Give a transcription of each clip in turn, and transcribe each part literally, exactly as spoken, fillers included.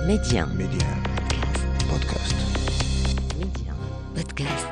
Média. Média. Podcast. Média. Podcast.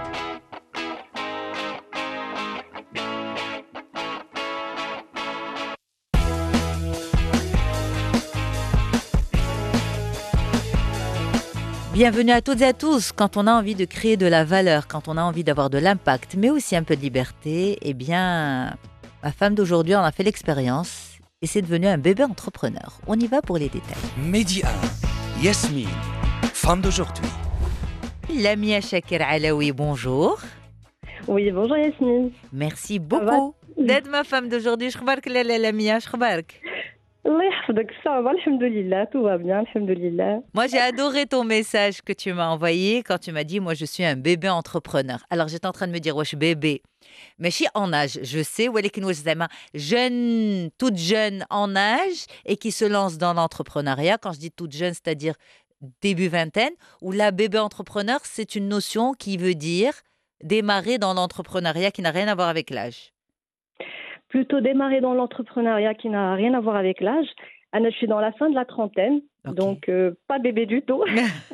Bienvenue à toutes et à tous. Quand on a envie de créer de la valeur, quand on a envie d'avoir de l'impact, mais aussi un peu de liberté, eh bien, ma femme d'aujourd'hui en a fait l'expérience et c'est devenu un bébé entrepreneur. On y va pour les détails. Média. Yasmine, femme d'aujourd'hui. Lamia Chakir Alaoui, bonjour. Oui, bonjour Yasmine. Merci va beaucoup d'être ma femme d'aujourd'hui. Shkhbark la la Lamia, shkhbark. Allah yahfadek, ça va, alhamdoulilah, tout va bien, alhamdoulilah. Moi, j'ai adoré ton message que tu m'as envoyé quand tu m'as dit, moi, je suis un bébé entrepreneur. Alors, j'étais en train de me dire, wesh, bébé. Mais je suis en âge, je sais, walakin wesh zama, jeune, toute jeune en âge et qui se lance dans l'entrepreneuriat. Quand je dis toute jeune, c'est-à-dire début vingtaine, où là, bébé entrepreneur, c'est une notion qui veut dire démarrer dans l'entrepreneuriat qui n'a rien à voir avec l'âge. Plutôt démarrer dans l'entrepreneuriat qui n'a rien à voir avec l'âge. Anna, je suis dans la fin de la trentaine, Ok. donc euh, pas bébé du tout.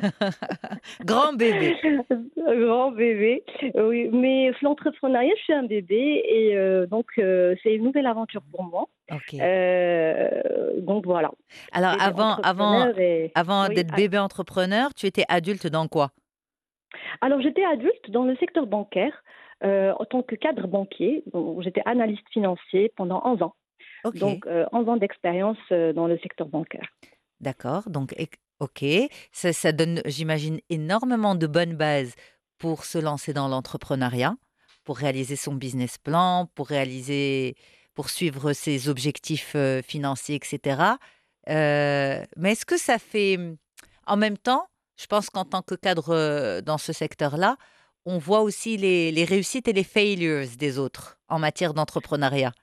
Grand bébé. Grand bébé. Oui, mais l'entrepreneuriat, je suis un bébé et euh, donc euh, c'est une nouvelle aventure pour moi. Ok. Euh, donc voilà. Alors, Bébé avant, avant, entrepreneur et- avant oui, d'être ah, bébé entrepreneur, tu étais adulte dans quoi? Alors, j'étais adulte dans le secteur bancaire euh, en tant que cadre banquier. Donc, j'étais analyste financier pendant onze ans. Ok. Donc, euh, onze ans d'expérience euh, dans le secteur bancaire. D'accord, donc ec- ok, ça, ça donne, j'imagine, énormément de bonnes bases pour se lancer dans l'entrepreneuriat, pour réaliser son business plan, pour réaliser, pour suivre ses objectifs euh, financiers, et cetera. Euh, mais est-ce que ça fait, en même temps, je pense qu'en tant que cadre euh, dans ce secteur-là, on voit aussi les, les réussites et les failures des autres en matière d'entrepreneuriat.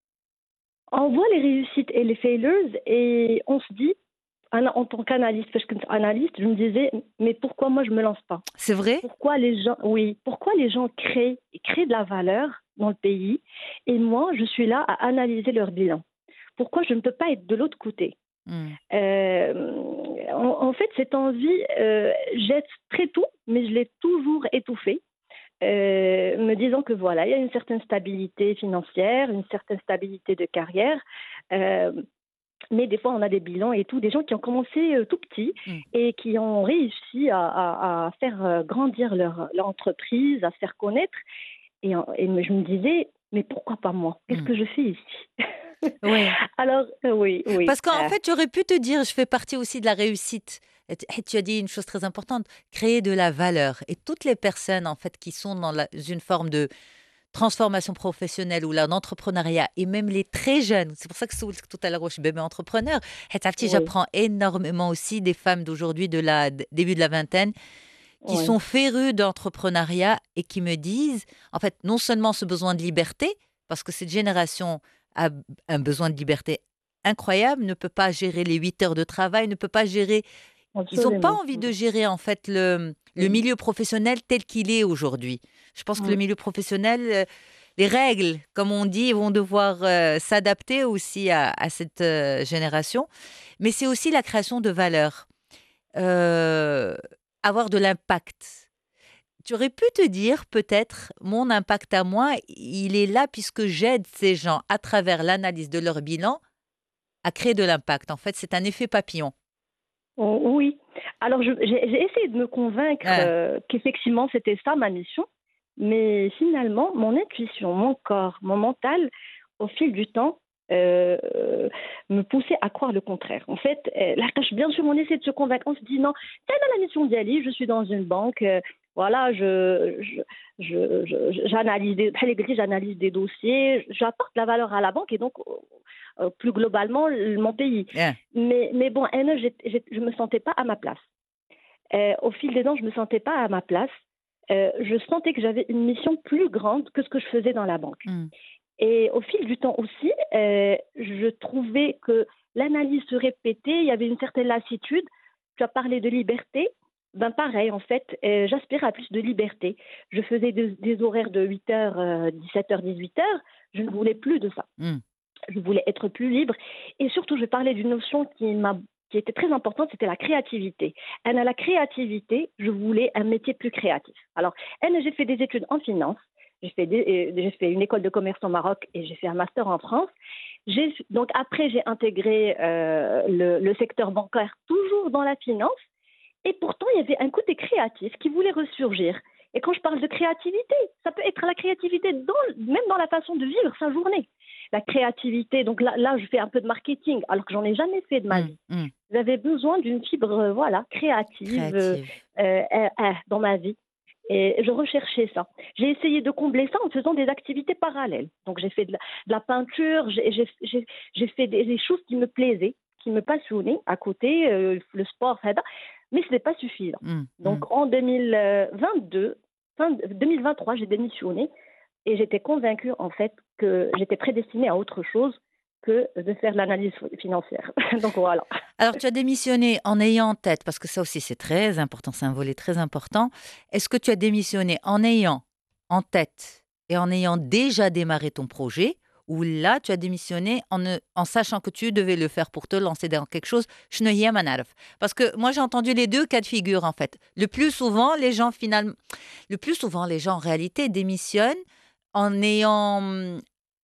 On voit les réussites et les failures et on se dit, en en tant qu'analyste, parce que analyste, je me disais, mais pourquoi moi je me lance pas? C'est vrai? Pourquoi les gens, oui, pourquoi les gens créent, créent de la valeur dans le pays et moi je suis là à analyser leur bilan? Pourquoi je ne peux pas être de l'autre côté? Hmm. Euh, en, en fait, cette envie, euh, j'ai très tôt, mais je l'ai toujours étouffée, euh, me disant que voilà, il y a une certaine stabilité financière, une certaine stabilité de carrière. euh, mais des fois, on a des bilans et tout, des gens qui ont commencé euh, tout petits Mm. et qui ont réussi à, à- à faire euh, grandir leur, leur entreprise, à se faire connaître. Et, en- et je me disais, mais pourquoi pas moi? Qu'est-ce Mm. que je fais ici? Ouais. Alors, euh, oui, oui. Parce qu'en euh, fait, tu aurais pu te dire, je fais partie aussi de la réussite. Et tu et tu as dit une chose très importante, créer de la valeur. Et toutes les personnes, en fait, qui sont dans la- une forme de transformation professionnelle ou là, d'entrepreneuriat, et même les très jeunes, c'est pour ça que c'est tout à l'heure, je suis bébé entrepreneur. Et t'as petit, oui, j'apprends énormément aussi des femmes d'aujourd'hui, de la d- début de la vingtaine, qui oui. sont férues d'entrepreneuriat et qui me disent, en fait, non seulement ce besoin de liberté, parce que cette génération a b- un besoin de liberté incroyable, ne peut pas gérer les huit heures de travail, ne peut pas gérer, ils n'ont pas Absolument. envie de gérer en fait le, le Mm. milieu professionnel tel qu'il est aujourd'hui. Je pense que le Mm. milieu professionnel, euh, les règles, comme on dit, vont devoir euh, s'adapter aussi à, à cette euh, génération, mais c'est aussi la création de valeur. Euh, avoir de l'impact. Tu aurais pu te dire, peut-être, mon impact à moi, il est là puisque j'aide ces gens à travers l'analyse de leur bilan à créer de l'impact. En fait, c'est un effet papillon. Oh, oui. Alors, je- j'ai j'ai essayé de me convaincre Hein. euh, qu'effectivement, c'était ça ma mission. Mais finalement, mon intuition, mon corps, mon mental, au fil du temps, euh, euh, me poussait à croire le contraire. En fait, euh, là, quand je- bien sûr, on essaie de se convaincre. On se dit non, telle est la mission d'Yali, je suis dans une banque, euh, voilà, je, je, je- je- j'analyse des, j'analyse des dossiers, j'apporte la valeur à la banque et donc, euh, plus globalement, le- mon pays. Hein. Mais, mais bon, Anna, j'ai- j'ai- je ne me sentais pas à ma place. Euh, au fil des ans, je ne me sentais pas à ma place. Euh, je sentais que j'avais une mission plus grande que ce que je faisais dans la banque. Mm. Et au fil du temps aussi, euh, je trouvais que l'analyse se répétait, il y avait une certaine lassitude. Tu as parlé de liberté. Ben pareil, en fait, euh, j'aspirais à plus de liberté. Je faisais des, des horaires de huit heures, dix-sept heures, dix-huit heures. Je ne voulais plus de ça. Mm. Je voulais être plus libre. Et surtout, je parlais d'une notion qui m'a qui était très importante, c'était la créativité. Elle a la créativité, je voulais un métier plus créatif. Alors, elle, j'ai fait des études en finance, j'ai fait, des, euh, j'ai fait une école de commerce au Maroc et j'ai fait un master en France. J'ai, donc après, j'ai intégré euh, le, le secteur bancaire, toujours dans la finance. Et pourtant, il y avait un côté créatif qui voulait ressurgir. Et quand je parle de créativité, ça peut être la créativité dans, même dans la façon de vivre sa journée. La créativité, donc là, là je fais un peu de marketing, alors que j'en ai jamais fait de ma Mmh, vie. mmh. J'avais besoin d'une fibre, euh, voilà, créative euh, Créative. euh, euh, euh, dans ma vie. Et je recherchais ça. J'ai essayé de combler ça en faisant des activités parallèles. Donc j'ai fait de la, de la peinture, j'ai, j'ai, j'ai, j'ai fait des, des choses qui me plaisaient, qui me passionnaient à côté, euh, le sport, ça, mais ce n'est pas suffisant. Mmh, mmh. Donc en deux mille vingt-deux, fin deux mille vingt-trois, j'ai démissionné et j'étais convaincue en fait que j'étais prédestinée à autre chose que de faire de l'analyse financière. Donc voilà. Alors, tu as démissionné en ayant en tête, parce que ça aussi c'est très important, c'est un volet très important. Est-ce que tu as démissionné en ayant en tête et en ayant déjà démarré ton projet, ou là tu as démissionné en, ne- en sachant que tu devais le faire pour te lancer dans quelque chose? Je ne y ai pas نعرف. Parce que moi j'ai entendu les deux cas de figure en fait. Le plus souvent, les gens finalement, le plus souvent les gens en réalité démissionnent en ayant hum,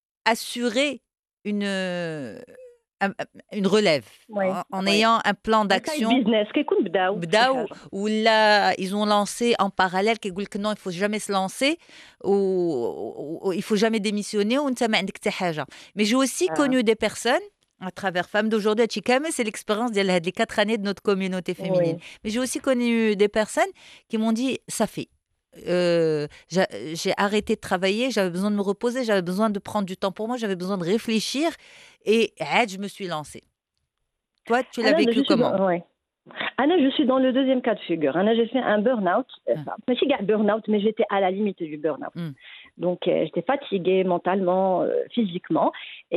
assuré une, euh, un- un- une relève, Oui, en, en oui. ayant un plan Un side d'action. business كيكون بداو بشي بداو حاجة. ولا ils ont lancé en parallèle كيقول لك non il faut jamais se lancer ou, ou- ou il faut jamais démissionner وانت ما عندك حتى حاجه. Mais j'ai aussi آه. connu des personnes à travers Femmes d'aujourd'hui, هادشي كامل, c'est l'expérience ديال هاد les quatre années de notre communauté féminine. Oui. Mais j'ai aussi connu des personnes qui m'ont dit ça fait. Euh, j'a- j'ai arrêté de travailler, j'avais besoin de me reposer, j'avais besoin de prendre du temps pour moi, j'avais besoin de réfléchir et عاد, je me suis lancée. Toi, tu l'as Anna, vécu je suis comment? dans, ouais. Anna, je suis dans le deuxième cas de figure. Anna, j'ai fait un burn-out. Euh, Ah. Enfin, pas si gars burn-out, mais j'étais à la limite du burn-out. Hmm. Donc, euh, j'étais fatiguée mentalement, euh, physiquement.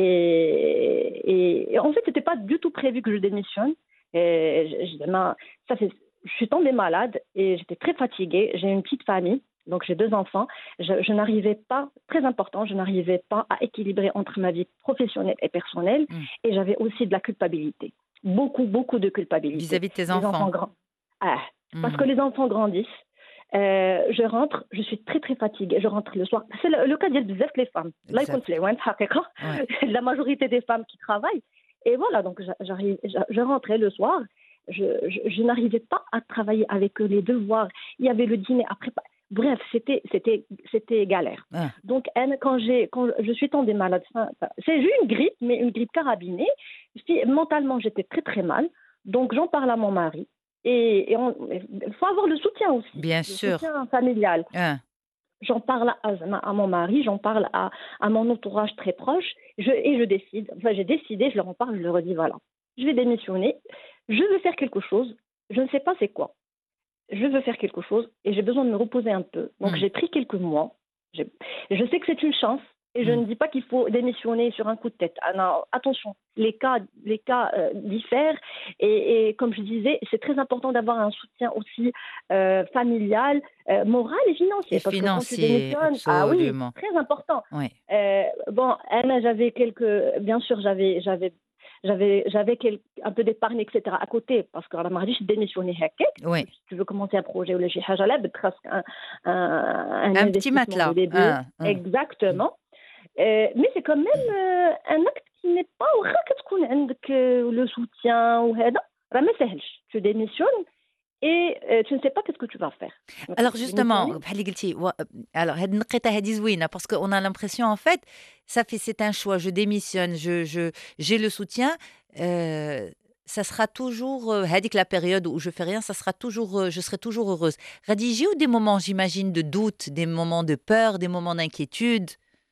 Et, et, et en fait, c'était pas du tout prévu que je démissionne. Et je, je- ben, ça fait, je suis tombée malade et j'étais très fatiguée. J'ai une petite famille. Donc, j'ai deux enfants. Je, je n'arrivais pas, très important, je n'arrivais pas à équilibrer entre ma vie professionnelle et personnelle. Hmm. Et j'avais aussi de la culpabilité. Beaucoup, beaucoup de culpabilité. Vis-à-vis de tes Les enfants. enfants grands. Ah, parce Hmm. que les enfants grandissent. Euh, je rentre, je suis très très fatiguée. Je rentre le soir. C'est le, le cas de بزاف les femmes. Là, Exact. يكون في العوان حقيقة. Ouais. La majorité des femmes qui travaillent. Et voilà, donc j'a- j'arrive, j'a- je rentrais le soir. Je, je, je n'arrivais pas à travailler avec eux, les devoirs. Il y avait le dîner après. Bref, c'était, c'était, c'était galère. Ah. Donc, elle, quand, j'ai, quand je suis tombée malade, enfin, c'est juste une grippe, mais une grippe carabinée. Puis, mentalement, j'étais très très mal. Donc, j'en parle à mon mari. Et il faut avoir le soutien aussi. Bien Le sûr. soutien familial. Ah. J'en parle à, à mon mari, j'en parle à, à mon entourage très proche. Je, et je décide. Enfin, j'ai décidé, je leur en parle, je leur dis voilà, je vais démissionner. Je veux faire quelque chose. Je ne sais pas c'est quoi. Je veux faire quelque chose et j'ai besoin de me reposer un peu. Donc, Mm. j'ai pris quelques mois. J'ai- Je sais que c'est une chance et je Mm. ne dis pas qu'il faut démissionner sur un coup de tête. Ah non, attention, les cas, les cas euh, diffèrent et, et comme je disais, c'est très important d'avoir un soutien aussi euh, familial, euh, moral et financier. Et parce que quand tu financier, démissionnes, ah oui, absolument. très important. Ouais. Euh, bon, Anna, j'avais quelques, bien sûr, j'avais, j'avais, j'avais, j'avais quel- un peu d'épargne, et cetera à côté, parce que la mariage, je démissionnais هكاك. Ouais. Si tu veux commencer un projet ou le شي حاجة لا بدك un, un, un Un petit investissement matelas. au début. Ah, ah. Exactement. Euh, mais c'est quand même euh, un acte qui n'est pas واخا كتكون عندك euh, le soutien وهذا راه ما سهلش. Tu démissionnes et euh, tu ne sais pas qu'est-ce que tu vas faire. Donc, Alors démissionner, justement, بحال اللي قلتي و- alors هاد النقطة هادي زوينة parce qu'on a l'impression en fait ça fait c'est un choix, je démissionne, je je j'ai le soutien, euh, ça sera toujours euh, هاديك la période où je fais rien, ça sera toujours euh, je serai toujours heureuse. غادي يجيو des moments j'imagine de doute, des moments de peur, des moments d'inquiétude.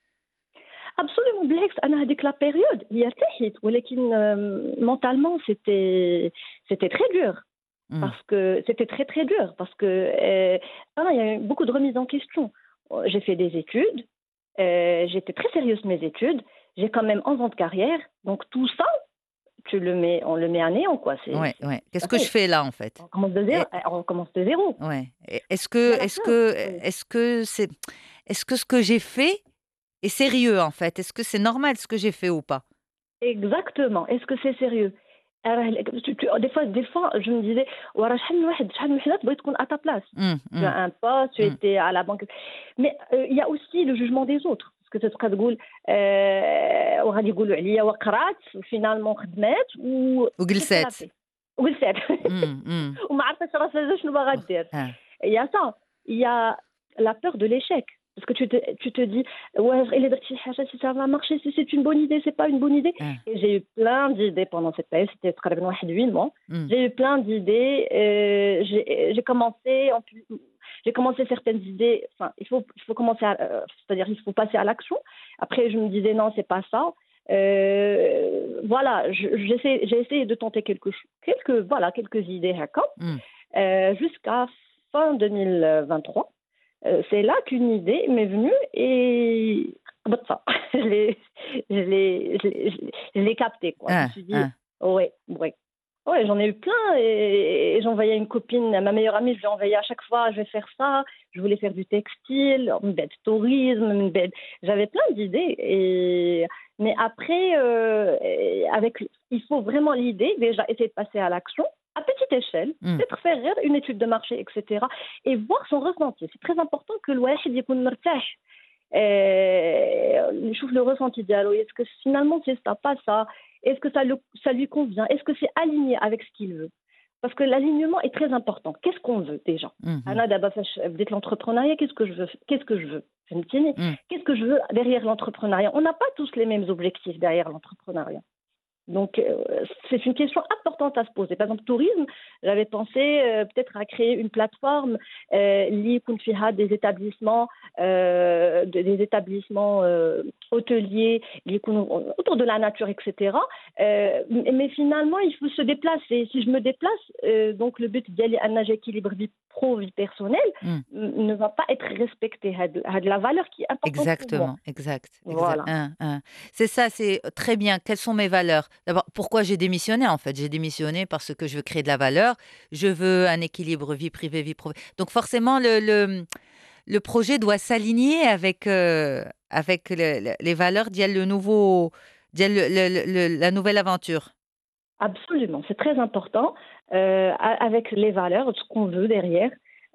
Absolument, بالعكس انا هذيك لا بيريود هي ارتحت ولكن euh, mentalement c'était c'était très dur Mm. parce que c'était très très dur parce que euh, ah non, il y a eu beaucoup de remises en question. Euh, J'ai fait des études, euh, j'étais très sérieuse de mes études, j'ai quand même onze ans de carrière, donc tout ça tu le mets, on le met à néant quoi. C'est, Ouais, c'est ouais. Qu'est-ce pas que je fait. fais là en fait? On commence de zéro, Et- on commence de zéro. Ouais. Et Est-ce Il que, y a la est-ce peur. que, Oui. est-ce que c'est, est-ce que ce que j'ai fait est sérieux en fait? Est-ce que c'est normal ce que j'ai fait ou pas? Exactement. Est-ce que c'est sérieux? راه ال tu tu des fois des fois je me disais ورا شحال من واحد شحال من وحدات بغيت تكون à ta place. إمم، Tu as إمم، un poste, tu إمم. étais à la banque. Mais heu, il y a aussi le jugement des autres. Parce que تتبقى تقول آآ وغادي يقولوا عليَّ وقرات وفينالمون خدمات و qu'est-ce qu'elle a وجلسات. fait؟ وجلسات إمم، إمم. وما عرفتش راسها شنو باغا أخ دير. آه. Il y a ça, il y a la peur de l'échec. Parce que tu te tu te dis: «Ouais إلا درت شي حاجة si ça va marcher, si c'est une bonne idée, c'est pas une bonne idée». آه. Et j'ai eu plein d'idées pendant cette période, c'était تقريبا واحد huit mois. إمم. J'ai eu plein d'idées, heu, j'ai j'ai commencé en plus j'ai commencé certaines idées, enfin il faut il faut commencer à, heu, c'est-à-dire il faut passer à l'action. Après je me disais: «Non, c'est pas ça». Heu, voilà, je j'essaie j'ai essayé de tenter quelque ch quelques voilà, quelques idées هكا, إمم. heu, jusqu'à fin deux mille vingt-trois. Heu, c'est là qu'une idée m'est venue et قبضتها. Je l'ai je l'ai je l'ai je l'ai je l'ai captée quoi. Je me آه، suis dit: آه. «Ouais, ouais». Ouais, j'en ai eu plein et et j'envoyais à une copine, à ma meilleure amie, je lui envoyais à chaque fois: «Je vais faire ça». Je voulais faire du textile, من بعد tourisme, من بعد j'avais plein d'idées et mais après, heu, avec il faut vraiment l'idée, déjà essayer de passer à l'action, à petite échelle, إمم. peut-être faire غير une étude de marché et cetera et voir son ressenti. C'est très important que الواحد يكون مرتاح. آآ نشوف le ressenti ديالو. Est-ce que finalement c'est ça, pas ça? Est-ce que ça le ça lui convient? Est-ce que c'est aligné avec ce qu'il veut? Parce que l'alignement est très important. Qu'est-ce qu'on veut déjà? اهم. أنا دابا فاش بديت l'entrepreneuriat, qu'est-ce que je veux qu'est-ce que je veux? فهمتيني؟ إمم. Qu'est-ce que je veux derrière l'entrepreneuriat? On n'a pas tous les mêmes objectifs derrière l'entrepreneuriat. Donc, euh, c'est une question importante à se poser. Par exemple, tourisme, j'avais pensé euh, peut-être à créer une plateforme euh, liée à des établissements, euh, de- des établissements euh, hôteliers liés autour de la nature, et cetera. Euh, mais mais finalement, il faut se déplacer. Si je me déplace, euh, donc le but d'aller à un équilibre vie pro, vie personnelle, إمم. m- ne va pas être respecté. Il de la valeur qui est importante pour moi. Exactement, exact, exact. Voilà. Hein, hein. C'est ça, c'est très bien. Quelles sont mes valeurs? D'abord, pourquoi j'ai démissionné en fait? J'ai démissionné parce que je veux créer de la valeur, je veux un équilibre vie privée, vie pro. Donc forcément, le, le, le projet doit s'aligner avec, euh, avec le- le- les valeurs d'il y a le nouveau, d'il y a le- le- le- le- la nouvelle aventure. Absolument, c'est très important euh, a- avec les valeurs, ce qu'on veut derrière,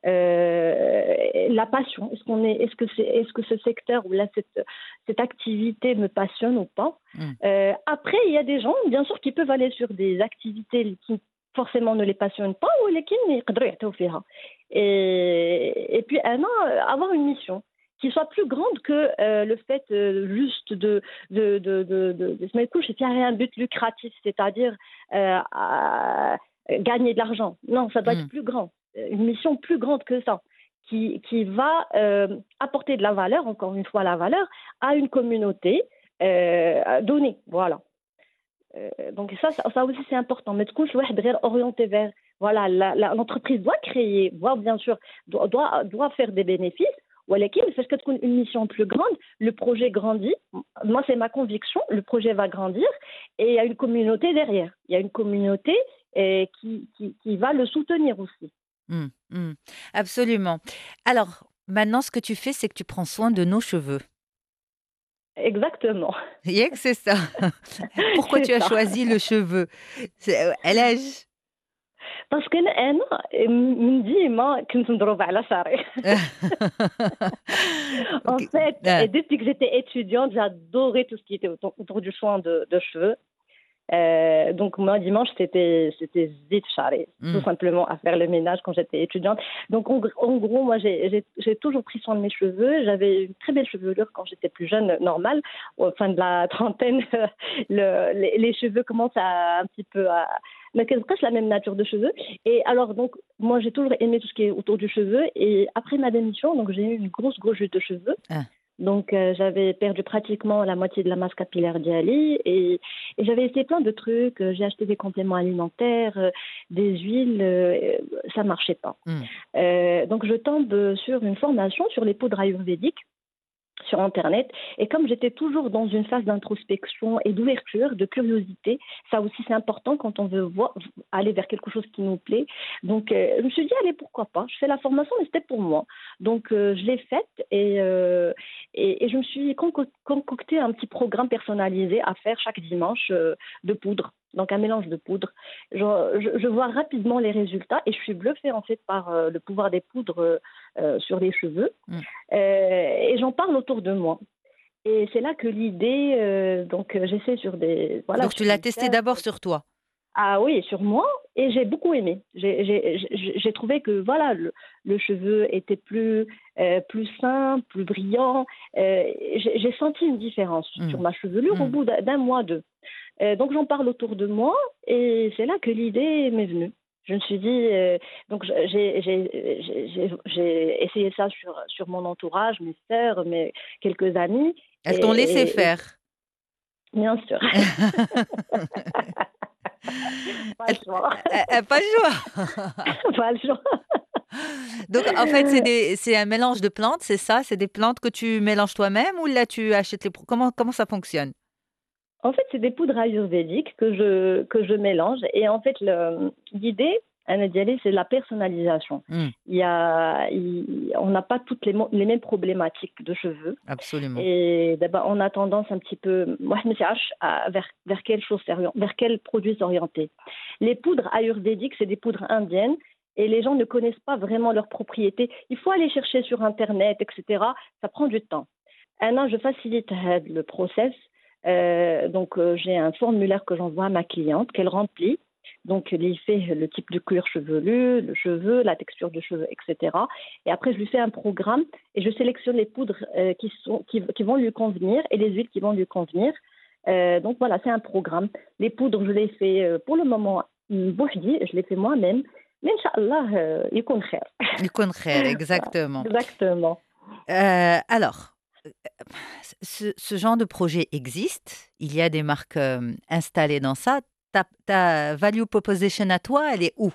euh, la passion. Est-ce qu'on est, est-ce que c'est, est-ce que ce secteur ou là cette cette activité me passionne ou pas? Mm. Euh, après, il y a des gens, bien sûr, qui peuvent aller sur des activités qui forcément ne les passionnent pas ou lesquelles يقدروا يعطيو فيها. Et et puis un an, euh, avoir une mission qui soit plus grande que euh, le fait euh, juste de de de de de, de se mettre couche et qu'il y a un but lucratif, c'est-à-dire euh, à gagner de l'argent. Non, ça doit Mm. être plus grand, une mission plus grande que ça, qui qui va euh, apporter de la valeur, encore une fois la valeur, à une communauté euh, donnée. Voilà. Euh, donc ça, ça, ça aussi c'est important. Mais du coup, je dois être orienté vers voilà, la- la- l'entreprise doit créer, doit bien sûr, doit, doit, doit faire des bénéfices. ولكن فاش كتكون une mission plus grande, le projet grandit. Moi, c'est ma conviction, le projet va grandir et il y a une communauté derrière. Il y a une communauté euh, qui, qui, qui va le soutenir aussi. Mm, mm. Absolument. Alors, maintenant, ce que tu fais, c'est que tu prends soin de nos cheveux. Exactement. Rien que c'est ça. Pourquoi C'est tu as ça. choisi le cheveu? C'est- euh, Elle âge. parce que انا من ديما كنت مضروبه على شعري. En Ok. fait, Ah, et depuis que j'étais étudiante, j'adorais tout ce qui était autour, autour du soin de, de cheveux. Euh, donc moi dimanche c'était c'était zit charré, tout mm, simplement à faire le ménage quand j'étais étudiante. Donc en, gr- en gros moi j'ai j'ai j'ai toujours pris soin de mes cheveux. J'avais une très belle chevelure quand j'étais plus jeune, normale. Au fin de la trentaine, le, les, les cheveux commencent à un petit peu à mais qu'elle presque la même nature de cheveux. Et alors donc moi j'ai toujours aimé tout ce qui est autour du cheveu. Et après ma démission, donc j'ai eu une grosse grosse chute de cheveux. ah, Donc, euh, j'avais perdu pratiquement la moitié de la masse capillaire d'Ali et, et j'avais essayé plein de trucs. Euh, J'ai acheté des compléments alimentaires, euh, des huiles, euh, ça marchait pas. mm, Euh, donc, je tombe sur une formation sur les poudres ayurvédiques sur Internet. Et comme j'étais toujours dans une phase d'introspection et d'ouverture, de curiosité, ça aussi c'est important quand on veut voir, aller vers quelque chose qui nous plaît. Donc euh, je me suis dit, allez, pourquoi pas. Je fais la formation, mais c'était pour moi. Donc euh, je l'ai faite et, euh, et, et je me suis conco- concocté un petit programme personnalisé à faire chaque dimanche euh, de poudre. Donc un mélange de poudre. Je, je, je vois rapidement les résultats et je suis bluffée en fait par euh, le pouvoir des poudres euh, euh, sur les cheveux. Mm. Euh, et j'en parle autour de moi. Et c'est là que l'idée, euh, donc euh, j'essaie sur des, voilà, Donc, tu sur l'as des testé tests. d'abord sur toi. Ah oui, sur moi, et j'ai beaucoup aimé. J'ai j'ai- j'ai- j'ai trouvé que voilà, le, le cheveu était plus, euh, plus sain, plus brillant. Euh, j'ai j'ai senti une différence sur Mm. ma chevelure au Mm. bout d'un d'un mois, deux. Euh, donc j'en parle autour de moi, et c'est là que l'idée m'est venue. Je me suis dit, euh, donc j'ai j'ai- j'ai- j'ai- j'ai essayé ça sur, sur mon entourage, mes sœurs, mes quelques amis, Elles t'ont laissé et, et- faire. bien sûr, pas le Elles- choix, elles- elles- Pas le choix. pas le choix. Donc, en fait, c'est des, c'est un mélange de plantes, c'est ça? C'est des plantes que tu mélanges toi-même ou là, tu achètes les... pro- Comment, comment ça fonctionne? En fait, c'est des poudres ayurvédiques que je, que je mélange. Et en fait, le- l'idée, Anna Dialé, c'est la personnalisation. Mm. Il y a, il- on n'a pas toutes les, mo- les mêmes problématiques de cheveux. Absolument. Et d'abord, on a tendance un petit peu, moi je me suis arrache à vers, vers quelle chose s'orien- vers quel produit s'orienter. Les poudres ayurvédiques, c'est des poudres indiennes et les gens ne connaissent pas vraiment leurs propriétés. Il faut aller chercher sur Internet, et cetera. Ça prend du temps. Anna, je facilite euh, le process. Euh, donc, euh, j'ai un formulaire que j'envoie à ma cliente qu'elle remplit. Donc, il fait le type de cuir chevelu, le cheveu, la texture de cheveux, et cetera. Et après, je lui fais un programme et je sélectionne les poudres euh, qui, sont, qui, qui vont lui convenir et les huiles qui vont lui convenir. Euh, donc, voilà, c'est un programme. Les poudres, je les fais euh, pour le moment, bouhdi, je les fais moi-même. Mais Inch'Allah, euh, يكون خير. يكون خير, Voilà, exactement. exactement. Euh, alors, euh, ce, ce genre de projet existe. Il y a des marques euh, installées dans ça. Ta, ta value proposition à toi, elle est où?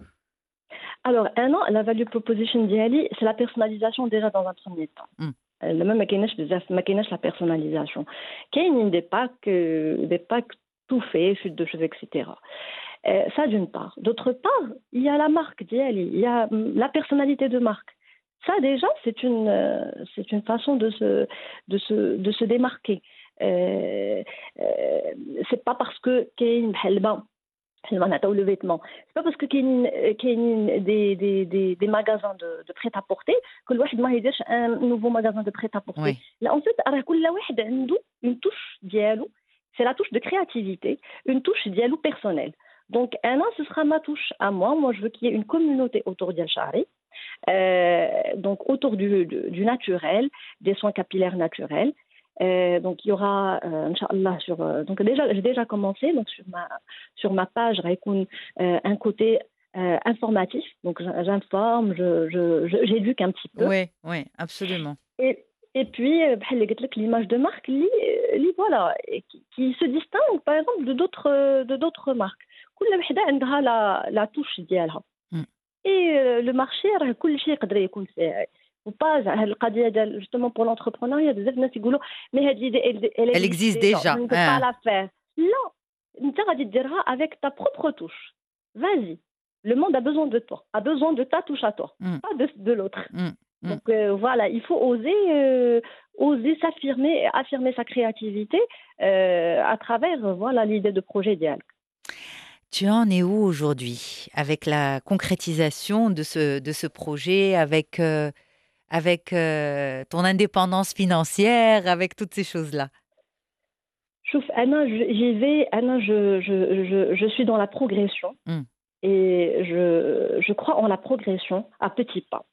Alors, un an, la value proposition d'Ali, c'est la personnalisation déjà dans un premier temps. Mm. Euh, Même ما كايناش بزاف ما كايناش la personnalisation. كاينين des packs, euh, des packs tout faits, chute de cheveux, et cetera. Euh, ça d'une part. D'autre part, il y a la marque d'Ali, il y a hum, la personnalité de marque. Ça déjà, c'est une, euh, c'est une façon de se, de se, de se démarquer. Euh, euh, c'est pas parce que كاين بحال با حنا نعطيو le vêtement. C'est pas parce que كاينين كاينين des des des des magasins de de prêt à porter que الواحد ما يديرش un nouveau magasin de prêt à porter. Oui. Là en fait راه كل واحد عنده une touche ديالو. C'est la touche de créativité, une touche ديالو personnelle. Donc un an ce sera ma touche à moi. Moi je veux qu'il y ait une communauté autour ديال شعري. Euh, donc autour du, du, du naturel, des soins capillaires naturels. Euh, donc il y aura, euh, Inch'Allah, sur, euh, donc déjà, j'ai déjà commencé, donc sur ma, sur ma page, il y a un côté euh, informatif, donc j'informe, je, je, je, j'éduque un petit peu. Oui, oui, absolument. Et, et puis, euh, بحال اللي قلت لك, l'image de marque, li, li, voilà, et qui, qui se distingue par exemple de d'autres, de d'autres marques. كل وحدة عندها la, la touche ديالها. Mm. Et euh, le marché, راه كل شيء يقدر يكون فيه. وبا هاد القضيه ديال justement pour l'entrepreneuriat بزاف الناس يقولوا مي هاد l'idée elle, elle Elle existe existe déjà, déjà. je ne peux Ah. pas la faire. لا انت غادي ديرها avec ta propre touche. Vas-y. Le monde a besoin de toi, a besoin de ta touche à toi, Mm. pas de, de l'autre. Mm. Mm. Donc euh, voilà, il faut oser, euh, oser s'affirmer, affirmer sa créativité euh, à travers euh, voilà l'idée de projet idéal. Tu en es où aujourd'hui avec la concrétisation de ce, de ce projet, avec, euh, avec euh, ton indépendance financière, avec toutes ces choses-là? Chouf, Anna, je- j'y vais, Anna, je, je, je, je suis dans la progression Mm. et je, je crois en la progression à petits pas.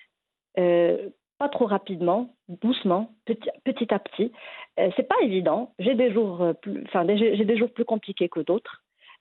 Euh, pas trop rapidement, doucement, petit, petit à petit. Euh, c'est pas évident. J'ai des jours euh, plus, enfin, des- j'ai des jours plus compliqués que d'autres.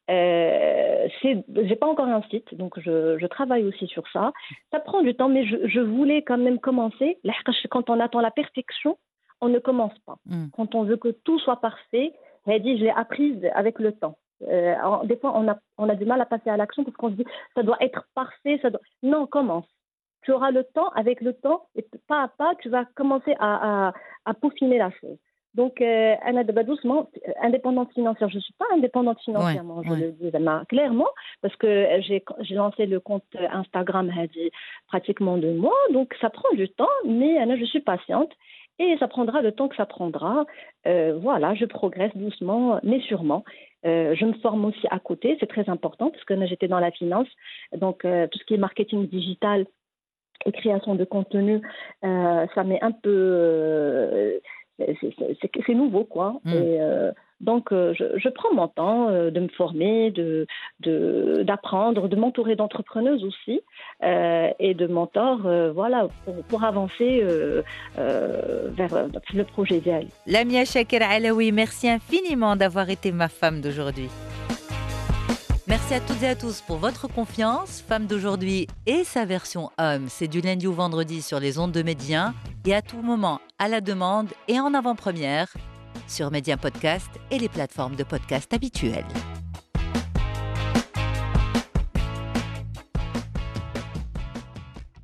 Euh, c'est, j'ai pas encore un site, donc je, je travaille aussi sur ça. Ça prend du temps, mais je, je voulais quand même commencer. لحقاش Quand on attend la perfection, on ne commence pas. Mm. Quand on veut que tout soit parfait, elle dit, je l'ai apprise avec le temps. Euh, alors, des fois, on a, on a du mal à passer à l'action parce qu'on se dit, ça doit être parfait. Ça doit... Non, commence. Tu auras le temps, avec le temps, et pas à pas, tu vas commencer à, à, à peaufiner la chose. Donc, euh, Anna Daba doucement, euh, indépendante financière, je ne suis pas indépendante Ouais, financièrement, je ouais. le dis Zama, clairement, parce que euh, j'ai, j'ai lancé le compte euh, Instagram hadi, pratiquement deux mois, donc ça prend du temps, mais Anna, je suis patiente et ça prendra le temps que ça prendra. Euh, voilà, je progresse doucement, mais sûrement. Euh, je me forme aussi à côté, c'est très important, parce que là, j'étais dans la finance, donc euh, tout ce qui est marketing digital et création de contenu, euh, ça m'est un peu... euh, c'est, c'est- c'est- c'est nouveau, quoi. Mm. Et euh, donc, euh, je, je prends mon temps euh, de me former, de, de, d'apprendre, de m'entourer d'entrepreneuses aussi euh, et de mentors, euh, voilà, pour, pour avancer euh, euh, vers euh, le projet idéal. Lamia Shaker Alaoui, merci infiniment d'avoir été ma femme d'aujourd'hui. Merci à toutes et à tous pour votre confiance. Femme d'aujourd'hui et sa version homme, c'est du lundi au vendredi sur les ondes de Média et à tout moment à la demande et en avant-première sur Média Podcast et les plateformes de podcast habituelles.